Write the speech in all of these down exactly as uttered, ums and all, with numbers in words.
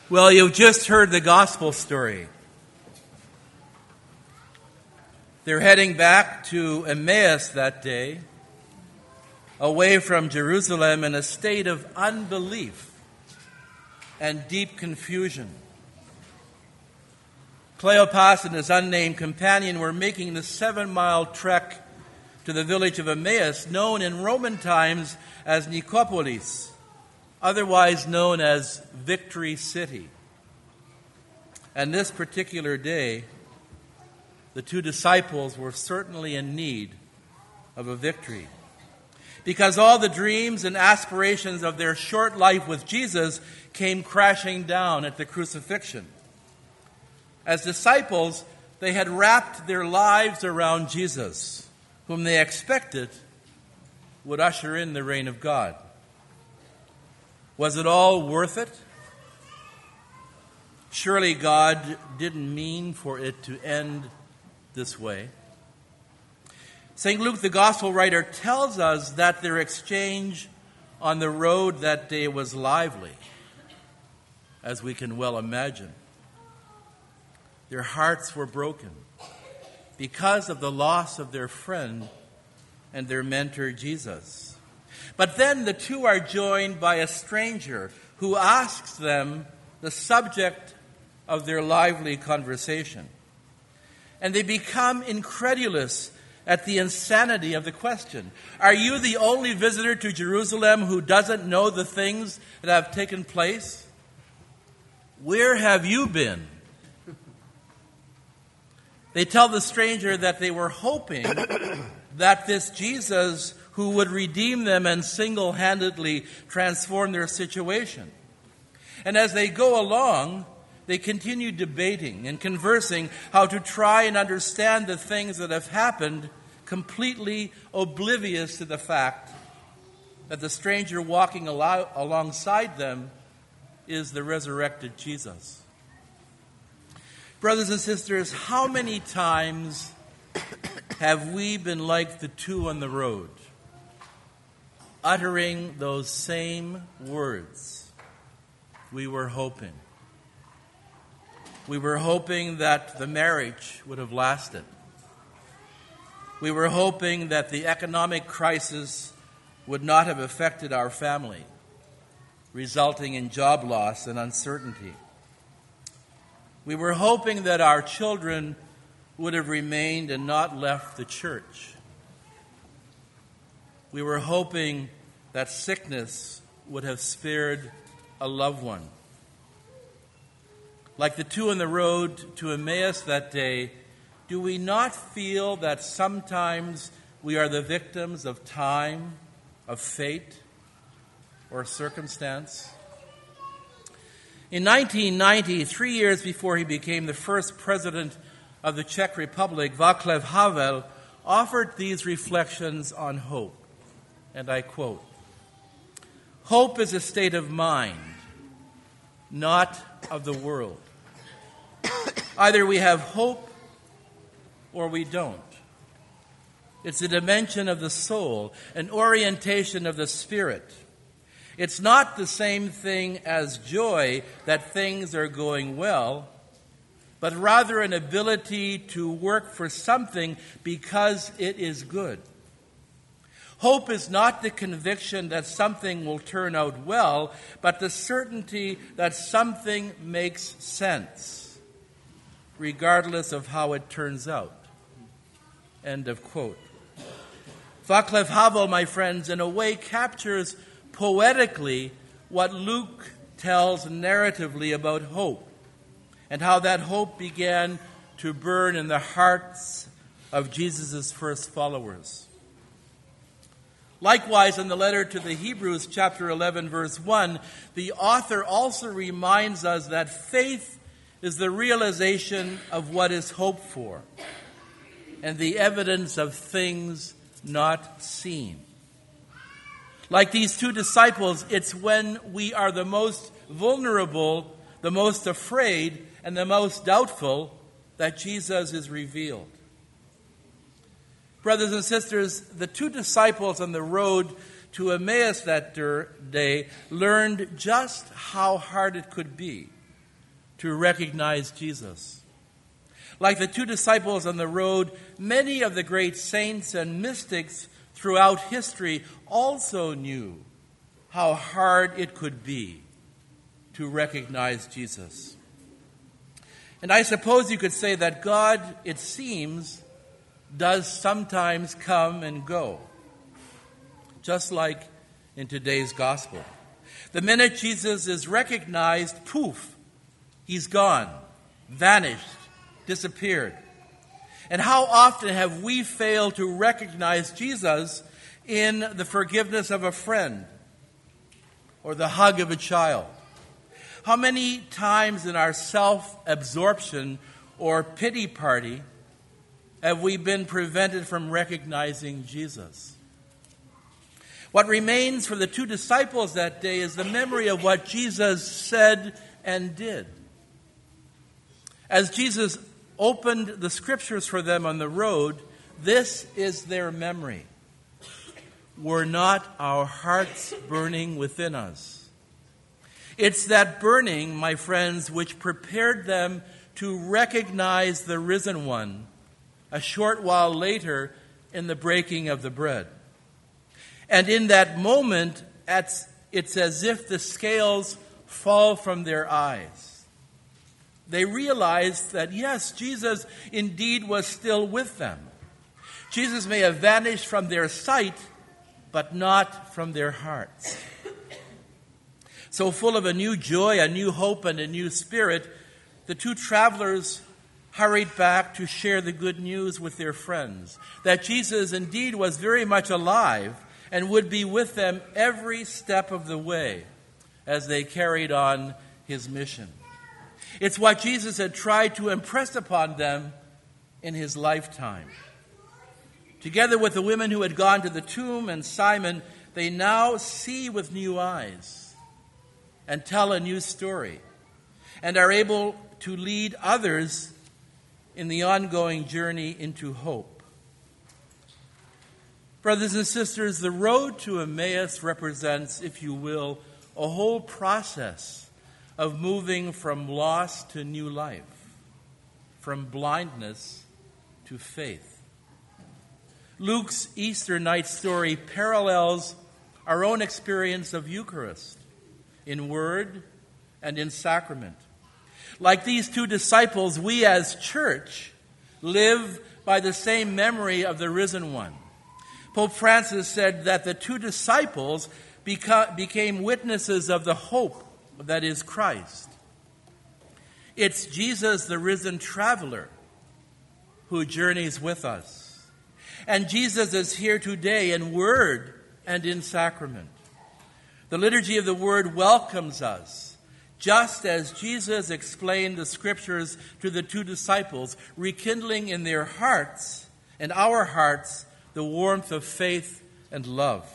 Well, you've just heard the gospel story. They're heading back to Emmaus that day, away from Jerusalem in a state of unbelief and deep confusion. Cleopas and his unnamed companion were making the seven-mile trek to the village of Emmaus, known in Roman times as Nicopolis, otherwise known as Victory City. And this particular day, the two disciples were certainly in need of a victory, because all the dreams and aspirations of their short life with Jesus came crashing down at the crucifixion. As disciples, they had wrapped their lives around Jesus, whom they expected would usher in the reign of God. Was it all worth it? Surely God didn't mean for it to end this way. Saint Luke, the gospel writer, tells us that their exchange on the road that day was lively, as we can well imagine. Their hearts were broken because of the loss of their friend and their mentor, Jesus. But then the two are joined by a stranger who asks them the subject of their lively conversation. And they become incredulous at the insanity of the question. Are you the only visitor to Jerusalem who doesn't know the things that have taken place? Where have you been? They tell the stranger that they were hoping that this Jesus who would redeem them and single-handedly transform their situation. And as they go along, they continue debating and conversing how to try and understand the things that have happened, completely oblivious to the fact that the stranger walking al- alongside them is the resurrected Jesus. Brothers and sisters, how many times have we been like the two on the road, uttering those same words? We were hoping. We were hoping that the marriage would have lasted. We were hoping that the economic crisis would not have affected our family, resulting in job loss and uncertainty. We were hoping that our children would have remained and not left the church. We were hoping that sickness would have spared a loved one. Like the two on the road to Emmaus that day, do we not feel that sometimes we are the victims of time, of fate, or circumstance? In nineteen ninety, three years before he became the first president of the Czech Republic, Václav Havel offered these reflections on hope. And I quote, "Hope is a state of mind, not of the world. Either we have hope or we don't. It's a dimension of the soul, an orientation of the spirit. It's not the same thing as joy that things are going well, but rather an ability to work for something because it is good. Hope is not the conviction that something will turn out well, but the certainty that something makes sense, regardless of how it turns out." End of quote. Václav Havel, my friends, in a way captures poetically what Luke tells narratively about hope, and how that hope began to burn in the hearts of Jesus' first followers. Likewise, in the letter to the Hebrews, chapter eleven, verse one, the author also reminds us that faith is the realization of what is hoped for and the evidence of things not seen. Like these two disciples, it's when we are the most vulnerable, the most afraid, and the most doubtful that Jesus is revealed. Brothers and sisters, the two disciples on the road to Emmaus that day learned just how hard it could be to recognize Jesus. Like the two disciples on the road, many of the great saints and mystics throughout history also knew how hard it could be to recognize Jesus. And I suppose you could say that God, it seems, does sometimes come and go, just like in today's gospel. The minute Jesus is recognized, poof, he's gone, vanished, disappeared. And how often have we failed to recognize Jesus in the forgiveness of a friend or the hug of a child? How many times in our self-absorption or pity party have we been prevented from recognizing Jesus? What remains for the two disciples that day is the memory of what Jesus said and did. As Jesus opened the scriptures for them on the road, this is their memory. Were not our hearts burning within us? It's that burning, my friends, which prepared them to recognize the risen one a short while later in the breaking of the bread. And in that moment, it's as if the scales fall from their eyes. They realized that, yes, Jesus indeed was still with them. Jesus may have vanished from their sight, but not from their hearts. So full of a new joy, a new hope, and a new spirit, the two travelers hurried back to share the good news with their friends, that Jesus indeed was very much alive and would be with them every step of the way as they carried on his mission. It's what Jesus had tried to impress upon them in his lifetime. Together with the women who had gone to the tomb and Simon, they now see with new eyes and tell a new story and are able to lead others in the ongoing journey into hope. Brothers and sisters, the road to Emmaus represents, if you will, a whole process of moving from loss to new life, from blindness to faith. Luke's Easter night story parallels our own experience of Eucharist in word and in sacrament. Like these two disciples, we as church live by the same memory of the risen one. Pope Francis said that the two disciples beca- became witnesses of the hope that is Christ. It's Jesus, the risen traveler, who journeys with us. And Jesus is here today in word and in sacrament. The liturgy of the word welcomes us, just as Jesus explained the scriptures to the two disciples, rekindling in their hearts and our hearts the warmth of faith and love.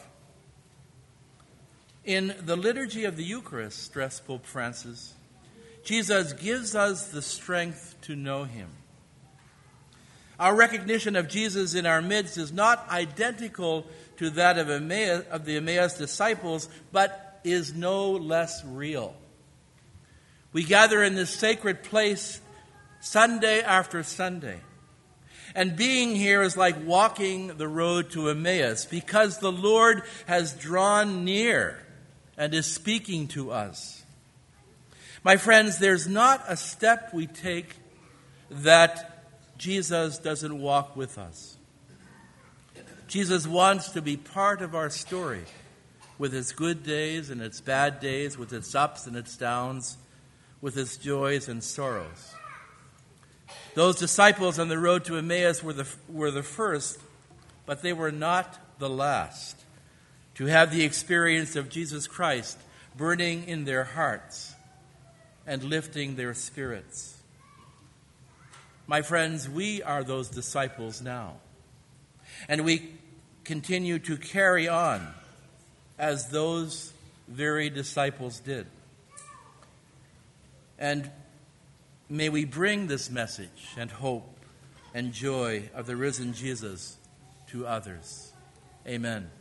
In the liturgy of the Eucharist, stressed Pope Francis, Jesus gives us the strength to know him. Our recognition of Jesus in our midst is not identical to that of, Emmaus, of the Emmaus disciples, but is no less real. We gather in this sacred place Sunday after Sunday. And being here is like walking the road to Emmaus, because the Lord has drawn near and is speaking to us. My friends, there's not a step we take that Jesus doesn't walk with us. Jesus wants to be part of our story, with its good days and its bad days, with its ups and its downs, with its joys and sorrows. Those disciples on the road to Emmaus were the, were the first, but they were not the last to have the experience of Jesus Christ burning in their hearts and lifting their spirits. My friends, we are those disciples now, and we continue to carry on as those very disciples did. And may we bring this message and hope and joy of the risen Jesus to others. Amen.